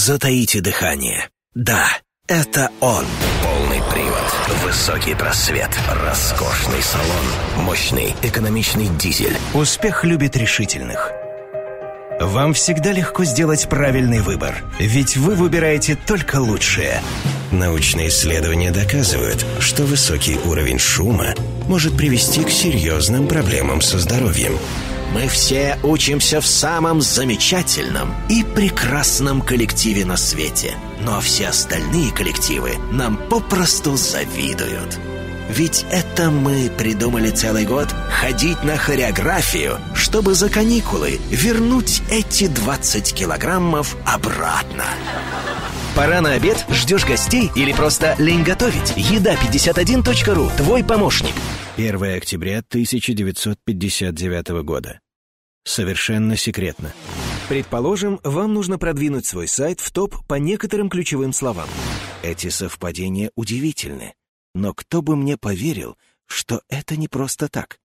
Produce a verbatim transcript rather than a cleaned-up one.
затаите дыхание. Да, это он. Полный привод, высокий просвет, роскошный салон, мощный экономичный дизель. Успех любит решительных. Вам всегда легко сделать правильный выбор, ведь вы выбираете только лучшее. Научные исследования доказывают, что высокий уровень шума может привести к серьезным проблемам со здоровьем. Мы все учимся в самом замечательном и прекрасном коллективе на свете. Но все остальные коллективы нам попросту завидуют. Ведь это мы придумали целый год ходить на хореографию, чтобы за каникулы вернуть эти двадцать килограммов обратно. Пора на обед, ждешь гостей или просто лень готовить? еда пятьдесят один точка ру – твой помощник. первое октября тысяча девятьсот пятьдесят девятого года. Совершенно секретно. Предположим, вам нужно продвинуть свой сайт в топ по некоторым ключевым словам. Эти совпадения удивительны. Но кто бы мне поверил, что это не просто так?